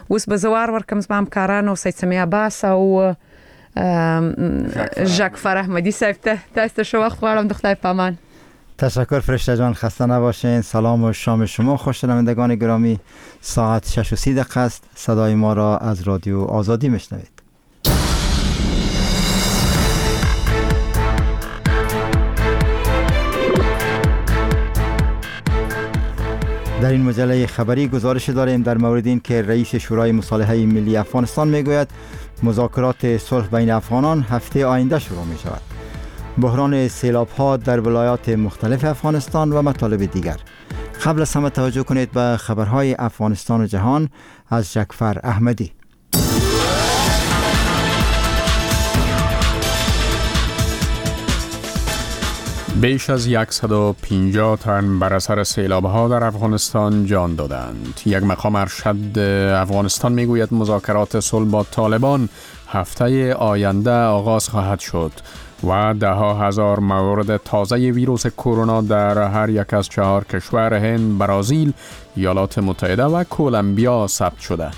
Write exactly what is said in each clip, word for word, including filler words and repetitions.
اوس به زوار ورکم زما همکارانو سید سمیع عباس او ژاک فرحمدی صاحب ته تاسو شو وخت غواړم د خدای په امان. تشکر فرشته جان، خسته نباشین. سلام و شام شما خوشنوندگان گرامی. ساعت شش و سی دقیقه است. صدای ما را از رادیو آزادی میشنوید. در این مجله خبری گزارش داریم در مورد این که رئیس شورای مصالحه ملی افغانستان میگوید مذاکرات صلح بین افغانان هفته آینده شروع می شود. بحران سیلاب ها در ولایات مختلف افغانستان و مطالب دیگر. قبل از همه توجه کنید به خبرهای افغانستان و جهان از جعفر احمدی. بیش از صد و پنجاه تن بر اثر سیلاب‌ها در افغانستان جان دادند. یک مقام ارشد افغانستان میگوید مذاکرات صلح با طالبان هفته آینده آغاز خواهد شد و ده ها هزار مورد تازه ویروس کرونا در هر یک از چهار کشور هند، برزیل، ایالات متحده و کلمبیا ثبت شده.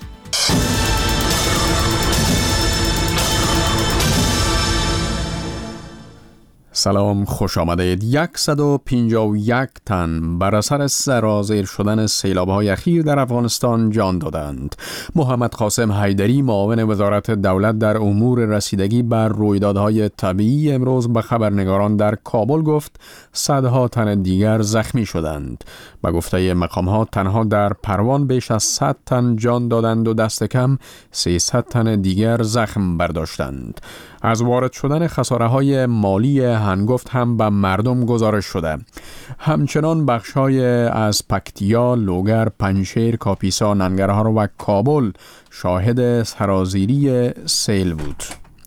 سلام، خوش آمدید. صد و پنجاه و یک تن بر اثر سرازیر شدن سیلاب‌های اخیر در افغانستان جان دادند. محمد قاسم حیدری، معاون وزارت دولت در امور رسیدگی بر رویدادهای طبیعی، امروز به خبرنگاران در کابل گفت صدها تن دیگر زخمی شدند. به گفته مقام‌ها تنها در پروان بیش از صد تن جان دادند و دست کم سیصد تن دیگر زخم برداشتند. از وارد شدن خساره‌های مالی هنگفت هم به مردم گزارش شده. همچنان بخش‌های از پکتیا، لوگر، پنجشیر، کاپیسا، ننگرهار و کابل شاهد سرازیری سیل بود.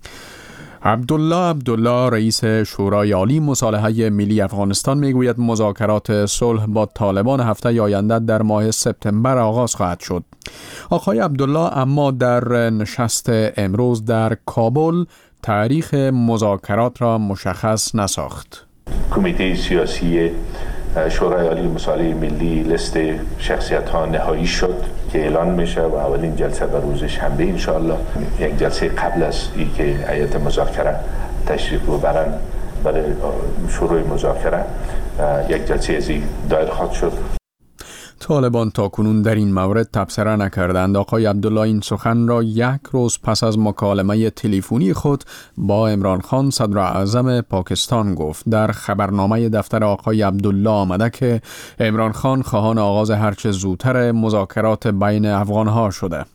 عبدالله عبدالله، رئیس شورای عالی مصالحه ملی افغانستان میگوید مذاکرات صلح با طالبان هفته آینده در ماه سپتامبر آغاز خواهد شد. آقای عبدالله اما در نشست امروز در کابل تاریخ مذاکرات را مشخص نساخت. کمیته سیاسی شورای عالی مصالحه ملی لیست شخصیت ها نهایی شد که اعلان میشه و اولین جلسه به روز شنبه ان شاء الله، یک جلسه قبل از اینکه هیئت مذاکره تشریف ببرن برای شروع مذاکره، یک جلسه ازی دایر خواهد شد. طالبان تاکنون در این مورد تبصره نکردند. آقای عبدالله این سخن را یک روز پس از مکالمه تلفنی خود با عمران خان صدر اعظم پاکستان گفت. در خبرنامه دفتر آقای عبدالله آمده که عمران خان خواهان آغاز هرچه زودتر مذاکرات بین افغانها شده.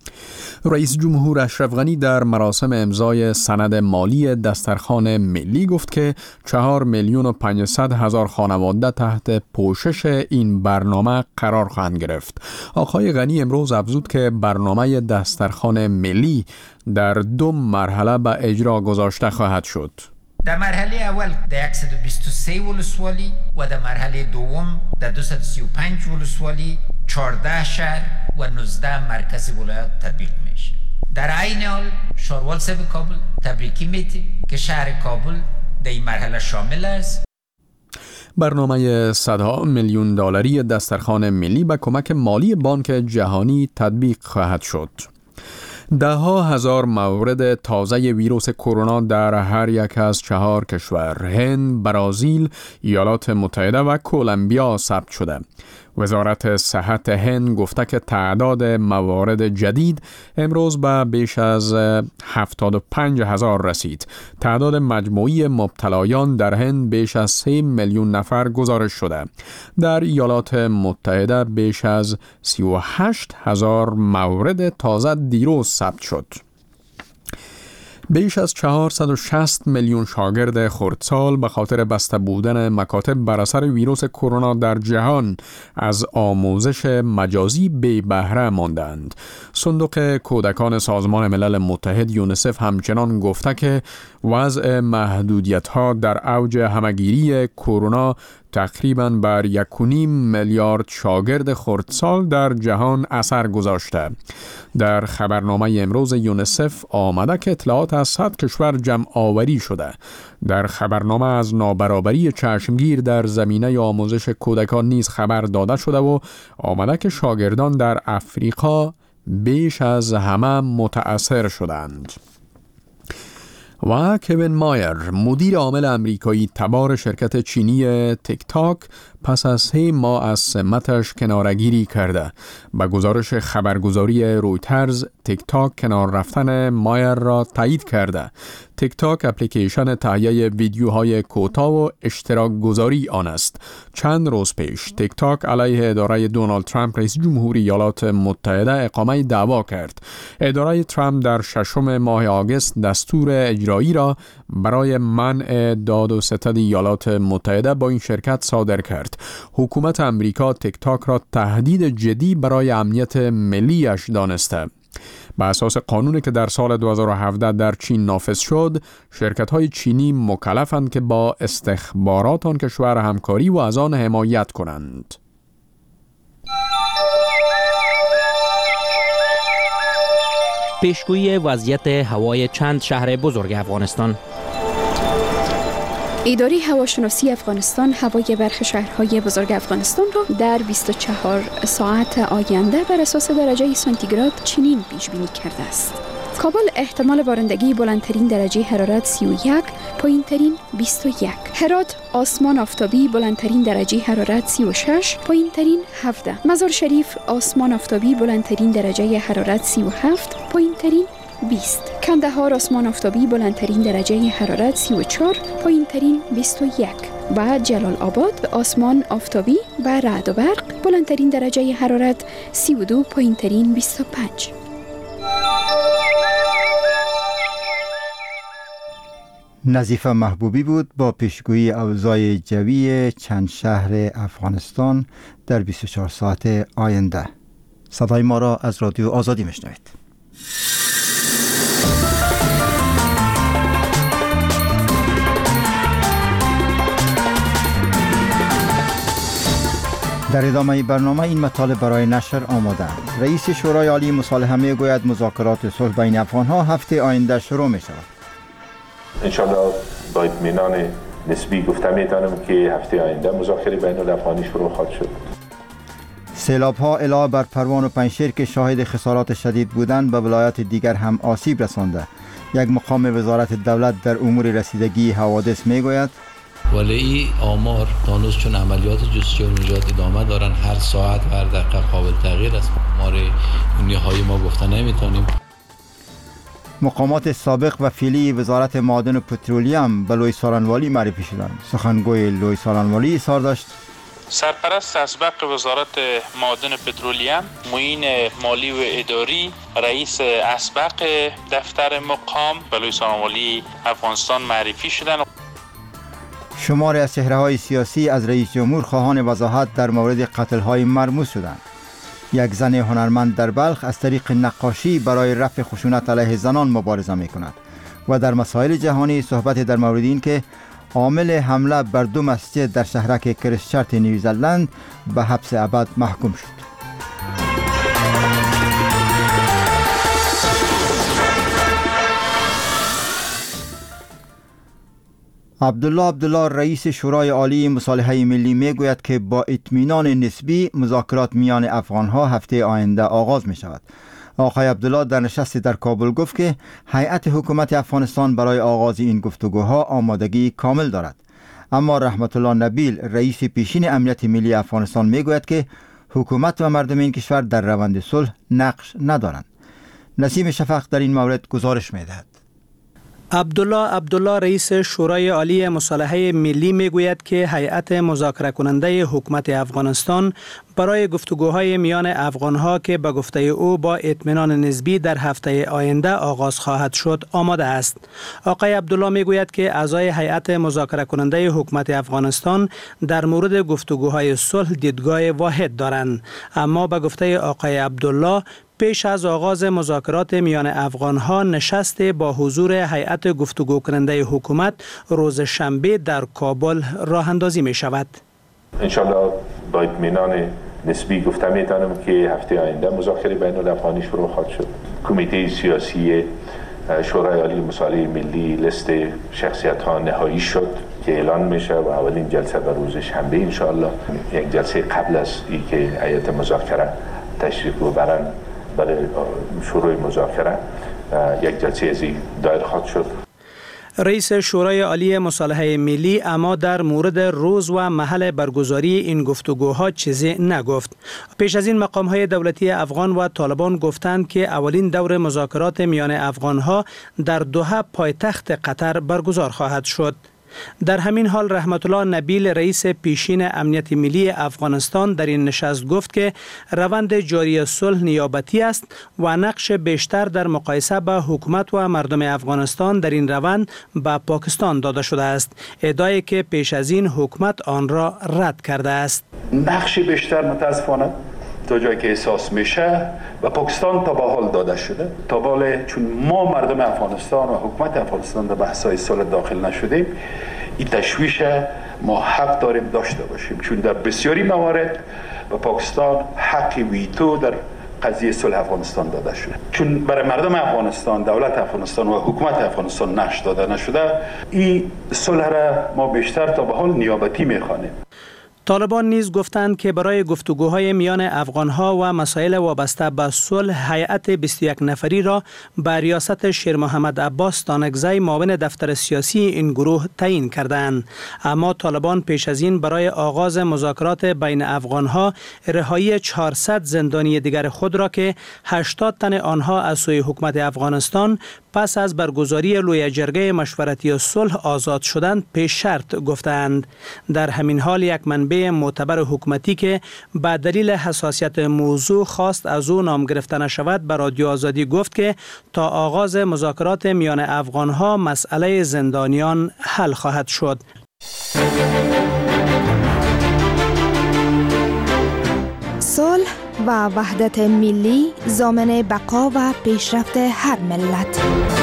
رئیس جمهور اشرف غنی در مراسم امضای سند مالی دسترخوان ملی گفت که چهار میلیون و پانصد هزار خانواده تحت پوشش این برنامه قرار خواهند گرفت. آقای غنی امروز افزود که برنامه دسترخوان ملی در دو مرحله به اجرا گذاشته خواهد شد. در مرحله اول در صد و بیست و سه ولسوالی و در مرحله دوم در دویست و سی و پنج ولسوالی، چهارده شهر و نوزده مرکز ولایت تطبیق میشه. در عین حال شاروال صاحب کابل تبریکی میده که شهر کابل در این مرحله شامل است. برنامه صدها میلیون دلاری دسترخوان ملی به کمک مالی بانک جهانی تطبیق خواهد شد. ده ها هزار مورد تازه ویروس کرونا در هر یک از چهار کشور هند، برزیل، ایالات متحده و کلمبیا ثبت شده. وزارت صحت هند گفته که تعداد موارد جدید امروز به بیش از هفتاد و پنج هزار رسید. تعداد مجموعی مبتلایان در هند بیش از سه میلیون نفر گزارش شده. در ایالات متحده بیش از سی و هشت هزار مورد تازه دیروز ثبت شد. بیش از چهارصد و شصت میلیون شاگرد خردسال به خاطر بسته بودن مکاتب بر اثر ویروس کرونا در جهان از آموزش مجازی بی بهره ماندند. صندوق کودکان سازمان ملل متحد یونیسف همچنان گفته که وضع محدودیت‌ها در اوج همه‌گیری کرونا تقریباً بر یک و نیم میلیارد شاگرد خردسال در جهان اثر گذاشته. در خبرنامه امروز یونیسف آمده که اطلاعات از صد کشور جمع آوری شده. در خبرنامه از نابرابری چشمگیر در زمینه آموزش کودکان نیز خبر داده شده و آمده که شاگردان در افریقا، بیش از همه متأثر شدند. و کوین مایر، مدیر عامل آمریکایی تبار شرکت چینی تیک تاک، پس از سه ماه از سمتش کنارگیری کرده. با گزارش خبرگزاری رویترز، تیک تاک کنار رفتن مایر را تایید کرده. تیک تاک اپلیکیشن تهیه ویدیوهای کوتاه و اشتراک گذاری آن است. چند روز پیش تیک تاک علیه اداره دونالد ترامپ رئیس جمهوری ایالات متحده اقامه دعوا کرد. اداره ترامپ در ششم ماه آگوست دستور اجرایی را برای منع داد و ستد ایالات متحده با این شرکت صادر کرد. حکومت امریکا تیک تاک را تهدید جدی برای امنیت ملیش دانسته. بر اساس قانونی که در سال دو هزار و هفده در چین نافذ شد، شرکت‌های چینی مکلفند که با استخبارات آن کشور همکاری و از آن حمایت کنند. پیشگویی وضعیت هوای چند شهر بزرگ افغانستان. اداره هواشناسی افغانستان هوای برخی شهرهای بزرگ افغانستان را در بیست و چهار ساعت آینده بر اساس درجه سانتیگراد چنین پیش بینی کرده است: کابل احتمال بارندگی بلندترین درجه حرارت سی و یک، پایینترین بیست و یک. هرات آسمان آفتابی بلندترین درجه حرارت سی و شش، پایینترین هفده. مزار شریف آسمان آفتابی بلندترین درجه حرارت سی و هفت، پایینترین بیست. کندهار آسمان آفتابی بلندترین درجه حرارت سی و چهار، پایینترین بیست و یک. و جلال آباد آسمان آفتابی با رعد و برق بلندترین درجه حرارت سی و دو، پایینترین بیست و پنج. نظیفه محبوبی بود با پیشگویی اوضاع جوی چند شهر افغانستان در بیست و چهار ساعت آینده. صدای ما را از رادیو آزادی میشنوید. در ادامه برنامه این مطالب برای نشر آماده. رئیس شورای عالی مصالحه میگوید مذاکرات صلح بین افغانها هفته آینده شروع می شود. انشالله با اطمینان نسبی گفته میتونم که هفته آینده مذاکره بین الافغانی شروع خواهد شد. سیلاب ها علاوه بر پروان و پنجشیر که شاهد خسارات شدید بودند به ولایات دیگر هم آسیب رسانده. یک مقام وزارت دولت در امور رسیدگی حوادث میگوید ولی آمار تانوس چون عملیات جستجو و نجات ادامه دارن، هر ساعت و هر دقیقه قابل تغییر است. آمار نهایی ما گفته نمیتونیم. مقامات سابق و فعلی وزارت معادن و پترولیم به لوی سالنوالی معرفی شدند. سخنگوی لوی سالنوالی اظهار داشت سرپرست اسبق وزارت معادن و پترولیم، معین مالی و اداری، رئیس اسبق دفتر مقام به لوی سالنوالی افغانستان معرفی شدند. شماری از چهره‌های سیاسی از رئیس جمهور خواهان وضاحت در مورد قتل‌های مرموز شدند. یک زن هنرمند در بلخ از طریق نقاشی برای رفع خشونت علیه زنان مبارزه می‌کند و در مسائل جهانی صحبت در مورد این که عامل حمله بر دو مسجد در شهرک کریستچرچ نیوزلند به حبس ابد محکوم شد. عبدالله عبدالله رئیس شورای عالی مصالحه ملی میگوید که با اطمینان نسبی مذاکرات میان افغانها هفته آینده آغاز می شود. آقای عبدالله در نشستی در کابل گفت که هیئت حکومت افغانستان برای آغاز این گفتگوها آمادگی کامل دارد. اما رحمت الله نبیل رئیس پیشین امنیت ملی افغانستان میگوید که حکومت و مردم این کشور در روند صلح نقش ندارند. نسیم شفق در این مورد گزارش میدهد. عبدالله عبدالله رئیس شورای عالی مصالحه ملی میگوید که هیئت مذاکره کننده حکومت افغانستان برای گفتگوهای میان افغانها که به گفته او با اطمینان نسبی در هفته آینده آغاز خواهد شد آماده است. آقای عبدالله میگوید که اعضای هیئت مذاکره کننده حکومت افغانستان در مورد گفتگوهای صلح دیدگاه واحد دارند، اما به گفته آقای عبدالله پیش از آغاز مذاکرات میان افغانها نشست با حضور هیئت گفتگو کننده حکومت روز شنبه در کابل راه اندازی می شود. انشالله با اطمینان نسبی گفته میتونم که هفته آینده مذاکره بین الافغانی شروع خواهد شد. کمیته سیاسی شورای عالی مصالحه ملی لیست شخصیت ها نهایی شد که اعلان میشه و اولین جلسه به روز شنبه انشالله، یک جلسه قبل از اینکه هیئت مذاکره تشریف ببرن برای شروع مذاکره یک جلسه ازی دایر خواهد شد. رئیس شورای عالی مصالحه ملی اما در مورد روز و محل برگزاری این گفتگوها چیزی نگفت. پیش از این مقام‌های دولتی افغان و طالبان گفتند که اولین دور مذاکرات میان افغان‌ها در دوحه پایتخت قطر برگزار خواهد شد. در همین حال رحمت الله نبیل رئیس پیشین امنیت ملی افغانستان در این نشست گفت که روند جاری صلح نیابتی است و نقش بیشتر در مقایسه با حکومت و مردم افغانستان در این روند به پاکستان داده شده است، ادعایی که پیش از این حکومت آن را رد کرده است. نقش بیشتر متاسفانه تا جایی که احساس میشه و پاکستان تا به حال داده شده، تا به حال چون ما مردم افغانستان و حکومت افغانستان در بحث‌های صلح داخل نشدیم، این تشویش ما حق داریم داشته باشیم، چون در بسیاری موارد به پاکستان حق ویتو در قضیه صلح افغانستان داده شده، چون برای مردم افغانستان دولت افغانستان و حکومت افغانستان نقش داده نشده، این صلح را ما بیشتر تا به حال نیابتی میخوانیم. طالبان نیز گفتند که برای گفتگوهای میان افغانها و مسائل وابسته به صلح هیئت بیست و یک نفری را به ریاست شیر محمد عباس تانکزی معاون دفتر سیاسی این گروه تعیین کردند. اما طالبان پیش از این برای آغاز مذاکرات بین افغانها رهایی چهارصد زندانی دیگر خود را که هشتاد تن آنها از سوی حکومت افغانستان پس از برگزاری لوی جرگه مشورتی صلح آزاد شدند پیش شرط گفتند. در همین حال یک منبع معتبر حکومتی که به دلیل حساسیت موضوع خواست از او نام گرفته نشود به رادیو آزادی گفت که تا آغاز مذاکرات میان افغانها مسئله زندانیان حل خواهد شد. صلح و وحدت ملی ضامن بقا و پیشرفت هر ملت.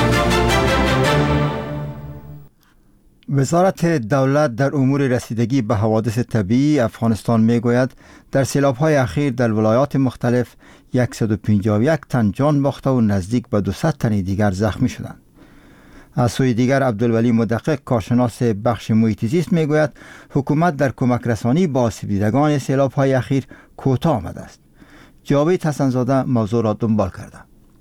وزارت دولت در امور رسیدگی به حوادث طبیعی افغانستان میگوید در سیلاب‌های اخیر در ولایات مختلف صد و پنجاه و یک تن جان باخته و نزدیک به دویست تن دیگر زخمی شدند. از سوی دیگر عبدالولی مدقق کارشناس بخش محیط زیست میگوید حکومت در کمک رسانی با آسیب دیدگان سیلاب‌های اخیر کوتاه آمده است. جاوید حسن‌زاده موضوع را دنبال کرده.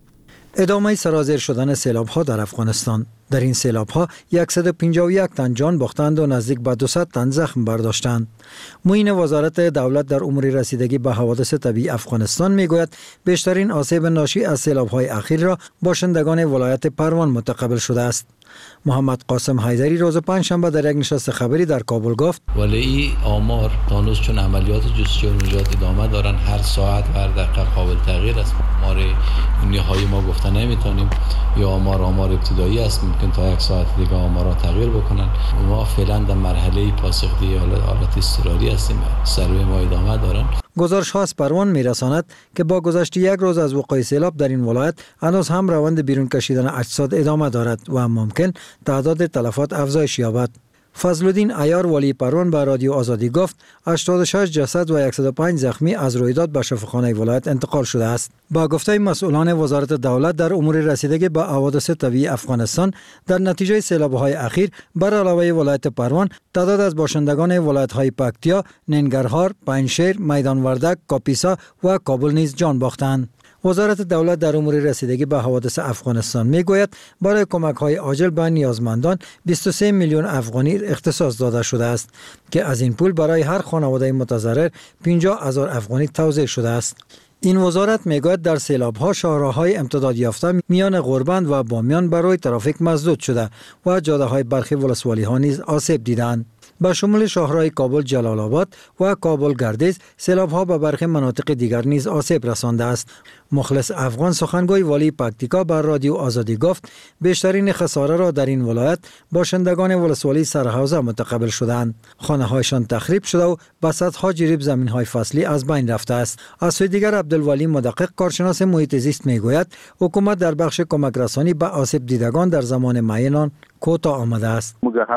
ادامه سرازیر شدن سیلاب‌ها در افغانستان. در این سیلاب‌ها صد و پنجاه و یک تن جان باختند و نزدیک به دویست تن زخم برداشتند. معین وزارت دولت در امور رسیدگی به حوادث طبیعی افغانستان میگوید بیشترین آسیب ناشی از سیلاب‌های اخیر را باشندگان ولایت پروان متقبل شده است. محمد قاسم حیدری روز پنجشنبه در یک نشست خبری در کابل گفت ولی این آمار هنوز چون عملیات جستجو و نجات ادامه دارن هر ساعت و هر دقیقه قابل تغییر است. آمار نهایی ما گفته نمیتونیم، یا آمار آمار ابتدایی است، ممکن تا یک ساعت دیگه آمارا تغییر بکنن. ما فعلا در مرحله پاسخگویی حالت اضطراری هستیم، سروی ما ادامه دارن. گزارش ها از پروان میرساند که با گذشت یک روز از وقوع سیلاب در این ولایت هنوز هم روند بیرون کشیدن اجساد ادامه دارد و ممکن تعداد تلفات افزایش یابد. فضلالدین عیار والی پروان به رادیو آزادی گفت هشتاد و شش جسد و صد و پنج زخمی از رویداد به شفاخانه ولایت انتقال شده است. با گفته مسئولان وزارت دولت در امور رسیدگی به حوادث طبیعی افغانستان در نتیجه سیلاب‌های اخیر بر علاوه ولایت پروان تعداد از باشندگان ولایت‌های پکتیا، ننگرهار، پنجشیر، میدان وردک، کاپیسا و کابل نیز جان باختند. وزارت دولت در امور رسیدگی به حوادث افغانستان میگوید برای کمک‌های عاجل به نیازمندان بیست و سه میلیون افغانی اختصاص داده شده است که از این پول برای هر خانواده متضرر پنجاه هزار افغانی توزیع شده است. این وزارت میگوید در سیلاب‌ها شاهراه‌های امتداد یافته میان غربند و بامیان برای ترافیک مسدود شده و جاده‌های برخی ولسوالی‌ها نیز آسیب دیدند. با شمول شاهراه کابل جلال آباد و کابل گردیز سیلاب‌ها به برخی مناطق دیگر نیز آسیب رسانده است. مخلص افغان سخنگوی والی پکتیکا بر رادیو آزادی گفت بیشترین خساره را در این ولایت باشندگان ولسوالی سرحوزه متقبل شدند. خانه‌هایشان تخریب شده و به صدها جریب زمین‌های فصلی از بین رفته است. از سوی دیگر عبدالولی مدقق کارشناس محیط زیست میگوید حکومت در بخش کمک رسانی به آسیب دیدگان در زمان معین کوتاه آمده است.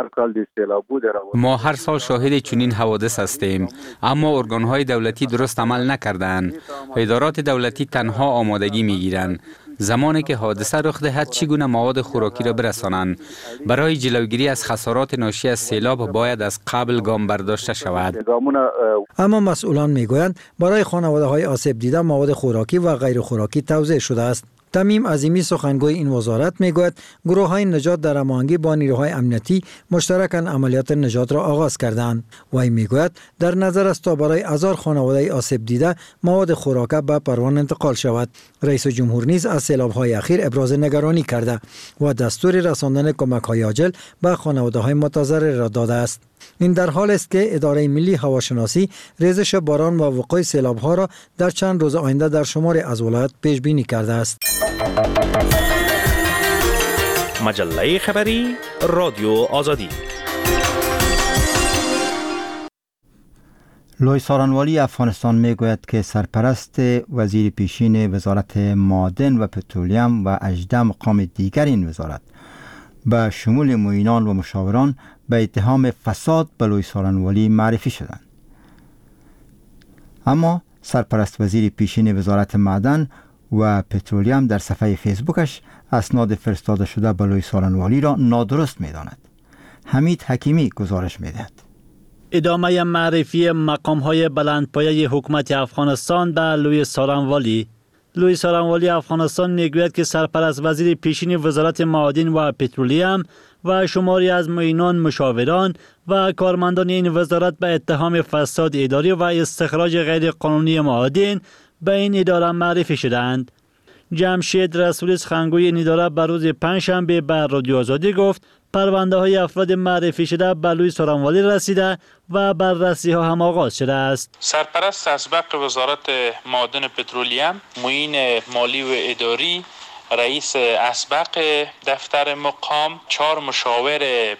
ما هر سال شاهد چنین حوادث هستیم، اما ارگان‌های دولتی درست عمل نکردند. ادارات دولتی تنها آمادگی می‌گیرند. زمانی که حادثه رخ دهد چگونه مواد خوراکی را برسانند. برای جلوگیری از خسارات ناشی از سیلاب باید از قبل گام برداشته شود. اما مسئولان میگویند برای خانواده های آسیب دیده مواد خوراکی و غیر خوراکی توزیع شده است. تمیم عظیمی سخنگوی این وزارت میگوید گروه های نجات در هماهنگی با نیروهای امنیتی مشترکاً عملیات نجات را آغاز کردند. وی میگوید در نظر است تا برای هزار خانواده آسیب دیده مواد خوراکی به پروان انتقال شود. رئیس جمهور نیز از سیلاب های اخیر ابراز نگرانی کرده و دستور رساندن کمک های عاجل به خانواده های متضرر را داده است. این در حال است که اداره ملی هواشناسی ریزش باران و وقوع سیلاب ها را در چند روز آینده در شماری از ولایات پیش بینی کرده است. مجله خبری رادیو آزادی. لوی سارنوالی افغانستان میگوید که سرپرست وزیر پیشین وزارت معادن و پترولیم و هجده مقام دیگر این وزارت به شمول معینان و مشاوران به اتهام فساد به لوی سارنوالی معرفی شدند. اما سرپرست وزیر پیشین وزارت معدن و پترولیم در صفحه فیسبوکش اسناد فرستاده شده به لوی سارنوالی را نادرست می‌داند. حمید حکیمی گزارش می‌دهد. ادامه معرفی مقام‌های بلندپایه حکومت افغانستان به لوی سارنوالی. لوی سارنوالی افغانستان میگوید که سرپرست وزیر پیشین وزارت معادن و پترولیم و شماری از معینان، مشاوران و کارمندان این وزارت به اتهام فساد اداری و استخراج غیر قانونی معادن به این اداره معرفی شدند. جمشید رسولی سخنگوی این اداره بر روز پنجشنبه به رادیو آزادی گفت پرونده های افراد معرفی شده به لوی سارنوالی رسیده و بررسی ها هم آغاز شده است. سرپرست اسبق وزارت معادن پترولیم، معین مالی و اداری، رئیس اسبق دفتر مقام، چهار مشاور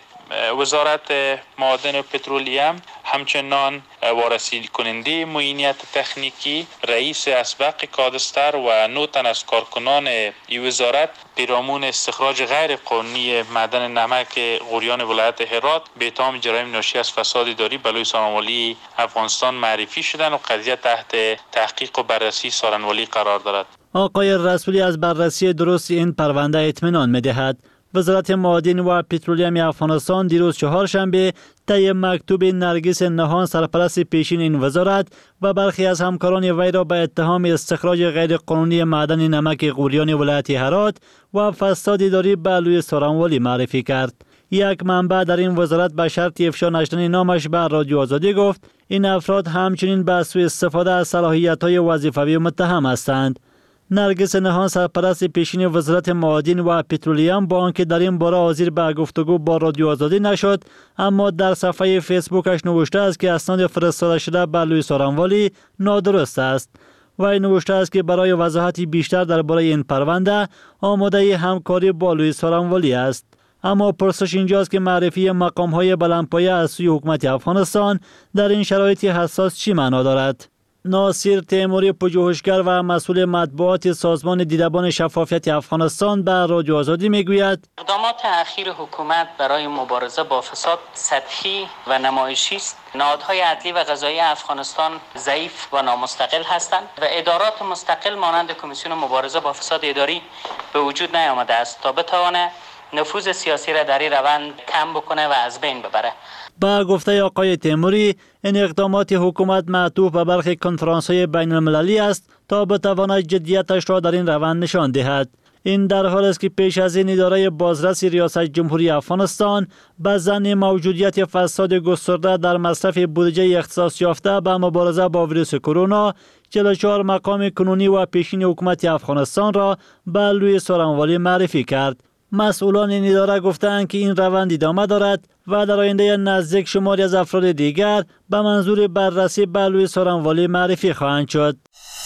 وزارت معادن و پترولیم، همچنان وارسی کننده معینیت تکنیکی، رئیس اسبق کادستر و نو تن از کارکنان این وزارت پیرامون استخراج غیر قانونی معدن نمک غوریان ولایت هرات به اتهام جرایم ناشی از فساد اداری به لوی سارنوالی افغانستان معرفی شدند و قضیه تحت تحقیق و بررسی سارنوالی قرار دارد. آقای رسولی از بررسی درست این پرونده اطمینان می‌دهد. وزارت معادن و پترولیم افغانستان دیروز چهارشنبه طی مکتوب نرگس نهان سرپرست پیشین این وزارت و برخی از همکاران وی را به اتهام استخراج غیر قانونی معدن نمک غوریان ولایت هرات و فساد اداری به لوی سارنوالی معرفی کرد. یک منبع در این وزارت به شرط افشا نشدن نامش به رادیو آزادی گفت این افراد همچنین به سوء استفاده از صلاحیت‌های وظیفوی متهم هستند. نرگس نهان سرپرست پیشین وزارت معادن و پترولیم با آنکه در این باره حاضر به گفتگو با رادیو آزادی نشد، اما در صفحه فیسبوکش نوشته است که اسناد فرستاده شده به لوی سارنوالی نادرست است. وی نوشته است که برای وضاحتی بیشتر درباره این پرونده آماده همکاری با لوی سارنوالی است. اما پرسش اینجاست که معرفی مقام‌های بلندپایه از سوی حکومت افغانستان در این شرایط حساس چی معنا دارد؟ ناصر تیموری پژوهشگر و مسئول مطبوعات سازمان دیدبان شفافیت افغانستان به رادیو آزادی میگوید اقدامات اخیر حکومت برای مبارزه با فساد سطحی و نمایشی است. نهادهای عدلی و قضایی افغانستان ضعیف و نامستقل هستند و ادارات مستقل مانند کمیسیون مبارزه با فساد اداری به وجود نیامده است تا بتواند نفوذ سیاسی را در این روند کم بکنه و از بین ببره. با گفته آقای تیموری این اقدامات حکومت معطوف به برخی کنفرانس‌های بین المللی است تا بتواند جدیتش را در این روند نشان دهد. این در حال است که پیش از این اداره بازرس ریاست جمهوری افغانستان به ظن موجودیت فساد گسترده در مصرف بودجه اختصاص یافته به مبارزه با ویروس کرونا چهل و چهار مقام کنونی و پیشین حکومت افغانستان را به لوی سارنوالی معرفی کرد. مسئولان این اداره گفتند که این روند ادامه دارد و در آینده نزدیک شماری از افراد دیگر به منظور بررسی به لوی سارنوالی معرفی خواهند شد.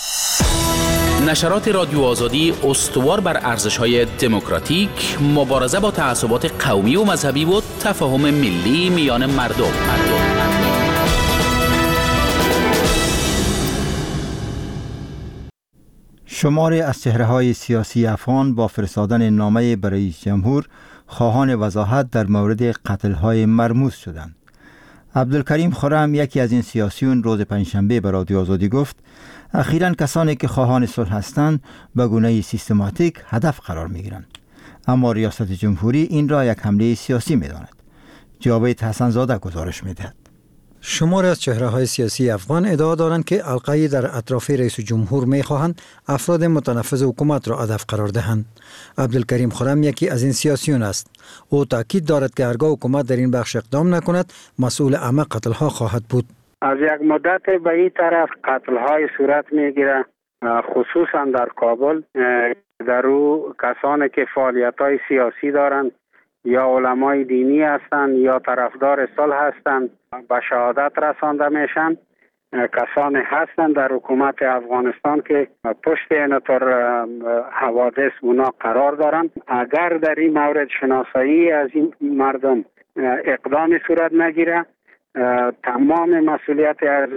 نشرات رادیو آزادی استوار بر ارزش‌های دموکراتیک، مبارزه با تعصبات قومی و مذهبی و تفاهم ملی میان مردم. مردم. شماری از چهره‌های سیاسی افغان با فرستادن نامه برای رئیس جمهور خواهان وضاحت در مورد قتل‌های مرموز شدند. عبدالکریم خرم یکی از این سیاسیون روز پنجشنبه به رادیو آزادی گفت اخیراً کسانی که خواهان صلح هستند به گونه سیستماتیک هدف قرار می گیرند. اما ریاست جمهوری این را یک حمله سیاسی می داند. جاوید حسن زاده گزارش می دهد. شماری از چهره‌های سیاسی افغان ادعا دارند که القایی در اطراف رئیس جمهور می‌خواهند افراد متنفذ حکومت را هدف قرار دهند. عبدالکریم خرم یکی از این سیاسیون است. او تاکید دارد که هرگاه حکومت در این بخش اقدام نکند، مسئول همه قتل‌ها خواهد بود. از یک مدت به این طرف قتل‌های صورت می‌گیرد، خصوصا در کابل. در او کسانی که فعالیت‌های سیاسی دارند یا علمای دینی هستند یا طرفدار صلح هستند به شهادت رسانده میشن. کسانی هستند در حکومت افغانستان که پشت این طور حوادث اونا قرار دارند. اگر در این مورد شناسایی از این مردم اقدامی صورت نگیره، تمام مسئولیت از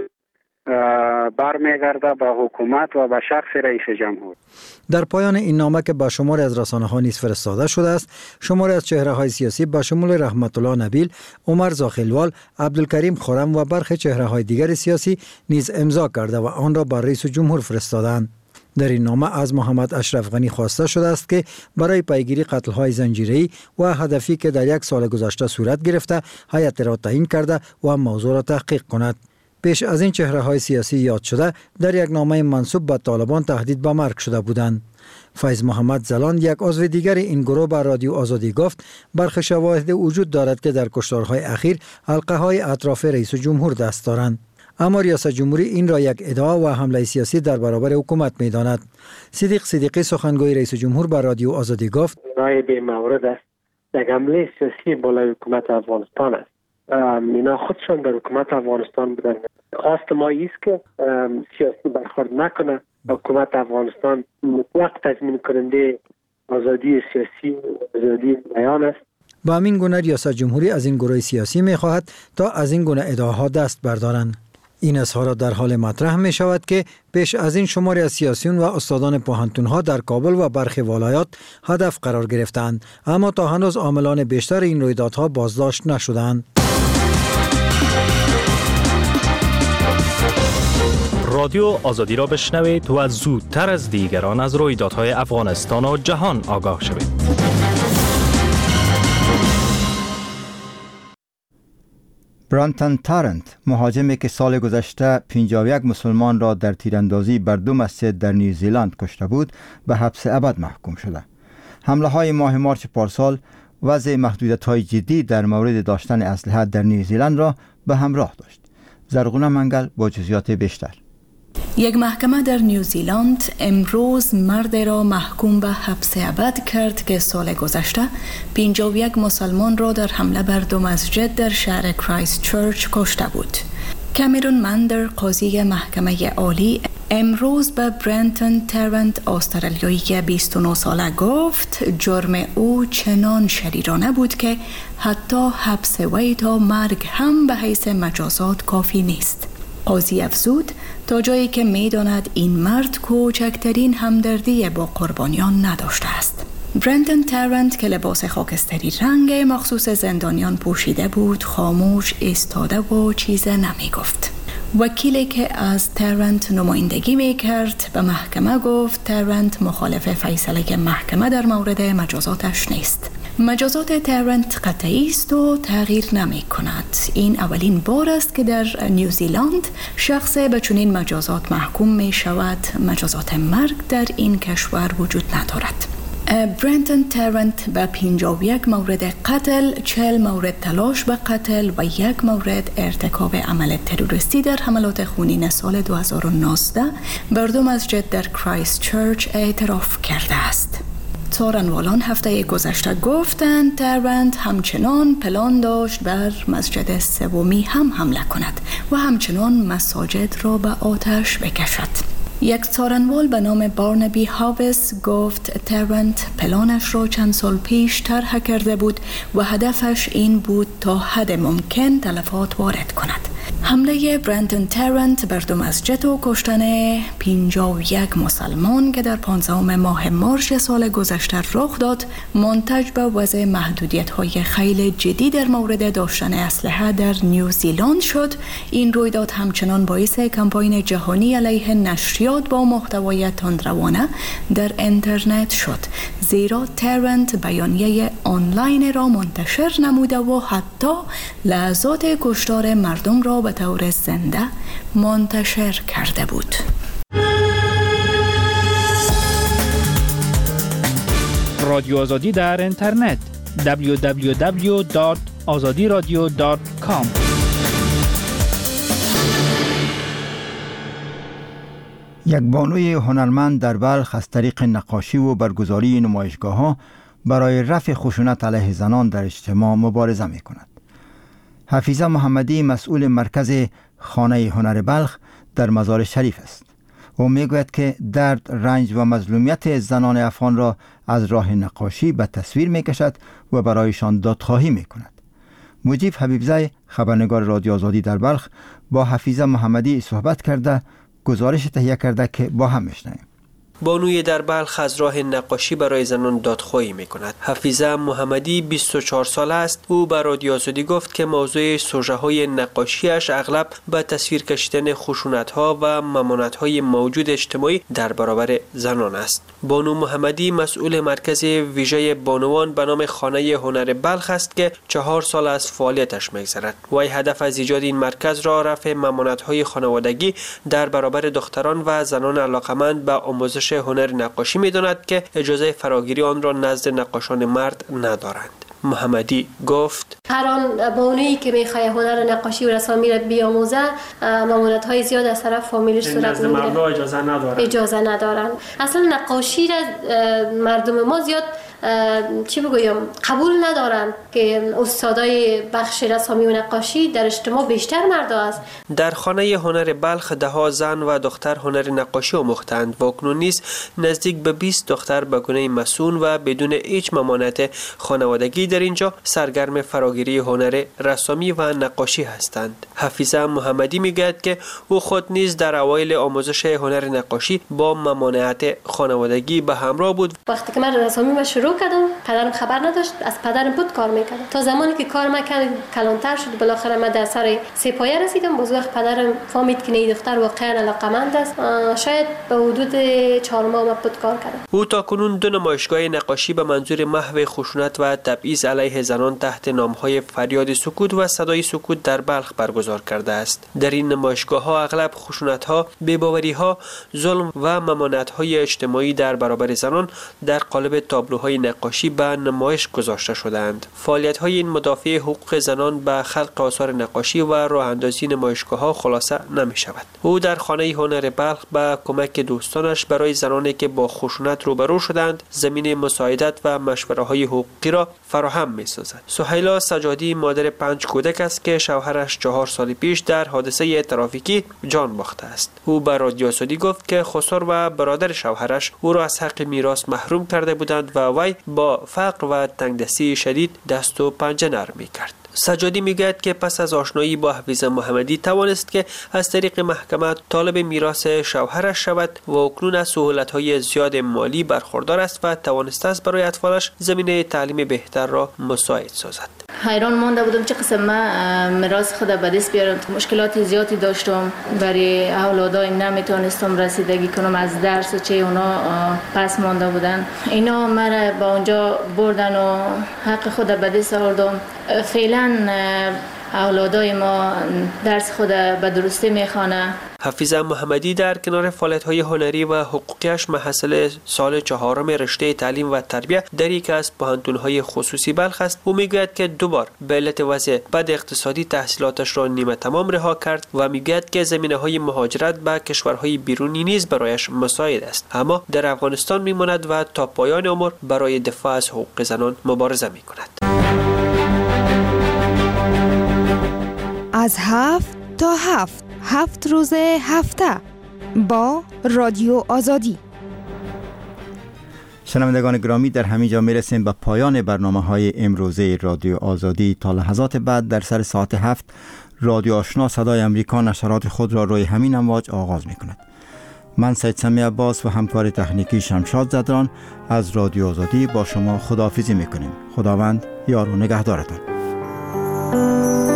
برمیگرده به حکومت و به شخص رئیس جمهور. در پایان این نامه که به شماری از رسانه‌ها نیز فرستاده شده است، شماری از چهره‌های سیاسی به شمول رحمت الله نبیل، عمر زاخیلوال، عبدالکریم خرم و برخی چهره‌های دیگر سیاسی نیز امضا کرده و آن را بر رئیس جمهور فرستادند. در این نامه از محمد اشرف غنی خواسته شده است که برای پیگیری قتل‌های زنجیره‌ای و هدفی که در یک سال گذشته صورت گرفته، هیئت را تعیین کرده و موضوع را تحقیق کند. پیش از این چهره‌های سیاسی یاد شده در یک نامه منسوب به طالبان تهدید به مرگ شده بودند. فیض محمد زلان، یک عضو دیگر این گروه، به رادیو آزادی گفت برخی شواهد وجود دارد که در کشتارهای اخیر حلقه‌های اطراف رئیس جمهور دست دارند. اما ریاست جمهوری این را یک ادعا و حمله سیاسی در برابر حکومت می‌داند. صدیق صدیقی، سخنگوی رئیس جمهور، به رادیو آزادی گفت رای به مورد است یک حمله سیاسی بالای حکومت افغانستان است. اینا خودشان در حکومت افغانستان بودن. خواست ما ایست که سیاسی برخورد نکنه. حکومت افغانستان مطلق تضمین کننده آزادی سیاسی و آزادی بیان است. با همین گونه ریاست جمهوری از این گروه سیاسی می خواهد تا از این گونه ادعاها دست بردارند. این اظهارات در حال مطرح می شود که پیش از این شماری از سیاسیون و استادان پوهنتون‌ها در کابل و برخی ولایات هدف قرار گرفتند، اما تا هنوز عاملان بیشتر این رویدادها بازداشت نشدند. رادیو آزادی را بشنوید و زودتر از دیگران از رویدادهای افغانستان و جهان آگاه شوید. برانتون تارنت، مهاجمی که سال گذشته پنجاه و یک مسلمان را در تیراندازی بر دو مسجد در نیوزیلند کشته بود، به حبس ابد محکوم شده. حمله های ماه مارچ پارسال وضع محدودیت‌های جدی در مورد داشتن اسلحه در نیوزیلند را به همراه داشت. زرغونه منگل با جزئیات بیشتر. یک محکمه در نیوزیلند امروز مرد را محکوم به حبس ابد کرد که سال گذشته پنجاه و یک مسلمان را در حمله بر دو مسجد در شهر کرایست چرچ کشته بود. کامرون مندر، قاضی محکمه عالی، امروز به برانتون تارنت، استرالیایی که بیست و نه ساله، گفت جرم او چنان شریرانه بود که حتی حبس وی تا مرگ هم به حیث مجازات کافی نیست. قاضی افزود تا جایی که می‌داند این مرد کوچکترین همدردی با قربانیان نداشته است. برانتون تارنت که لباس خاکستری رنگ مخصوص زندانیان پوشیده بود، خاموش ایستاده و چیز نمی گفت. وکیلی که از تارنت نمایندگی می کرد به محکمه گفت تارنت مخالف فیصله محکمه در مورد مجازاتش نیست. مجازات تارنت قطعی است و تغییر نمی کند. این اولین بار است که در نیوزیلند شخص به چنین مجازات محکوم می شود. مجازات مرگ در این کشور وجود ندارد. برانتون تارنت به پنجاه و یک مورد قتل، چهل مورد تلاش به قتل و یک مورد ارتکاب عمل تروریستی در حملات خونین سال دو هزار و نوزده بر دو مسجد در کرایست چرچ اعتراف کرده است. څارنوالان هفته گذشته گفتند تارنت همچنان پلان داشت بر مسجد سومی هم حمله کند و همچنان مساجد را به آتش بکشد. یک څارنوال به نام بارنبی هاویس گفت تارنت پلانش را چند سال پیش طرح کرده بود و هدفش این بود تا حد ممکن تلفات وارد کند. حمله برندن ترنت بر دو مسجد و کشتن پنجاه و یک مسلمان که در پانزدهم ماه مارس سال گذشته رخ داد منتج به وضع محدودیت‌های خیلی جدی در مورد داشتن اسلحه در نیوزیلند شد. این رویداد همچنان باعث کمپاین جهانی علیه نشریات با محتوای تندروانه در اینترنت شد، زیرا ترنت بیانیه آنلاین را منتشر نموده و حتی لحظات کشتار مردم را به طور زنده منتشر کرده بود. رادیو آزادی در اینترنت دبلیو دبلیو دبلیو دات آزادی رادیو دات کام. یک بانوی هنرمند در بلخ از طریق نقاشی و برگزاری نمایشگاه‌ها برای رفع خشونت علیه زنان در اجتماع مبارزه می کند. حفیظه محمدی مسئول مرکز خانه هنر بلخ در مزار شریف است. او می گوید که درد، رنج و مظلومیت زنان افغان را از راه نقاشی به تصویر می کشد و برایشان دادخواهی می کند. مجیب حبیبزای خبرنگار رادیو آزادی در بلخ با حفیظه محمدی صحبت کرده گزارش تهیه کرده که با هم میشنویم. بانوی در بلخ از راه نقاشی برای زنان دادخواهی می کند. حفیظه محمدی بیست و چهار ساله است. او به رادیو آزادی گفت که موضوع سوژه های نقاشیش اغلب به تصویر کشیدن خشونت ها و ممانعت های موجود اجتماعی در برابر زنان است. بانو محمدی مسئول مرکز ویژه بانوان به نام خانه هنر بلخ است که چهار سال از فعالیتش می‌گذرد. وی هدف از ایجاد این مرکز را رفع ممانعت های خانوادگی در برابر دختران و زنان علاقمند به آموزش هنر نقاشی می‌داند که اجازه فراگیری آن را نزد نقاشان مرد ندارند. محمدی گفت هر آن بانویی که میخواد هنر نقاشی و رسامی را بیاموزه ممانعت های زیاد از طرف فامیلش صورت میگیره. اجازه ندارن. اجازه ندارن. اصلا نقاشی را مردم ما زیاد چی بگویم قبول ندارن که استادای بخش رسامی و نقاشی در اجتماع بیشتر مرد است. در خانه هنر بلخ ده ها زن و دختر هنر نقاشی آموختند و اکنون نیز نزدیک به بیست دختر به گونه مسون و بدون هیچ ممانعت خانوادگی در اینجا سرگرم فراگیری هنر رسامی و نقاشی هستند. حفیظه محمدی میگوید که او خود نیز در اوایل آموزش هنر نقاشی با ممانعت خانوادگی به همراه بود. وقتی که من رسامی ما شروع کردم پدرم خبر نداشت، از پدرم بود کار میکردم تا زمانی که کار من کلانتر شد بالاخره من در سر سپایه رسیدم. باز وقت پدرم فهمید که این دختر واقعا علاقمند است. شاید به حدود چهار ماه من بود کار کردم. او تا کنون دو نمایشگاه نقاشی به منظور محو خشونت و تبعیض علیه زنان تحت نامهای فریاد سکوت و صدای سکوت در بلخ برگزار کرده است. در این نمایشگاه ها اغلب خشونت ها، بی‌باوری ها، ظلم و ممانعت های اجتماعی در برابر زنان در قالب تابلوهای نقاشی به نمایش گذاشته شدند. فعالیت‌های این مدافع حقوق زنان به خلق آثار نقاشی و راه اندازی نمایشگاه‌ها خلاصه نمی‌شود. او در خانه هنر بلخ به کمک دوستانش برای زنانی که با خشونت روبرو شدند زمینه مساعدت و مشوره‌های حقوقی را فراهم می‌سازد. سهیلا سجادی مادر پنج کودک است که شوهرش چهار سال پیش در حادثه ترافیکی جان باخته است. او به رادیو آزادی گفت که خسر و برادر شوهرش او را از حق میراث محروم کرده بودند و وی با فقر و تنگدستی شدید دست و پنجه نرم می‌کرد. سجادی میگوید که پس از آشنایی با حفیظه محمدی توانست که از طریق محکمه طالب میراث شوهرش شود و اکنون از سهولت‌های زیاد مالی برخوردار است و توانسته است برای اطفالش زمینه تعلیم بهتر را مساعد سازد. حیران مانده بودم چه قسم من میراث خود به دست بیارم. مشکلات زیادی داشتم، برای اولادایم نمیتونستم رسیدگی کنم، از درس و چه اونا پس مانده بودن. اینا مرا با اونجا بردن و حق خود به دست آوردم. فعلا اولادای ما درس خود به درستی میخوانه. حفیظه محمدی در کنار فعالیت‌های هنری و حقوقیش محصل سال چهارم رشته تعلیم و تربیت در یکی از پوهنتون‌های خصوصی بلخ است. او میگوید که دو بار به علت وضع بد اقتصادی تحصیلاتش را نیمه تمام رها کرد و میگوید که زمینه‌های مهاجرت به کشورهای بیرونی نیز برایش مساعد است، اما در افغانستان میماند و تا پایان عمر برای دفاع از حقوق زنان مبارزه میکند. از هفت تا هفت هفت روز هفته با رادیو آزادی. شنوندگان گرامی، در همین جا میرسیم به پایان برنامه های امروزه رادیو آزادی. تا لحظات بعد در سر ساعت هفت رادیو آشنا صدای امریکا نشرات خود را روی همین امواج آغاز می کند. من سید سمی عباس و همکار تکنیکی شمشاد زدران از رادیو آزادی با شما خداحافظی می کنیم. خداوند یار و نگهدارتان.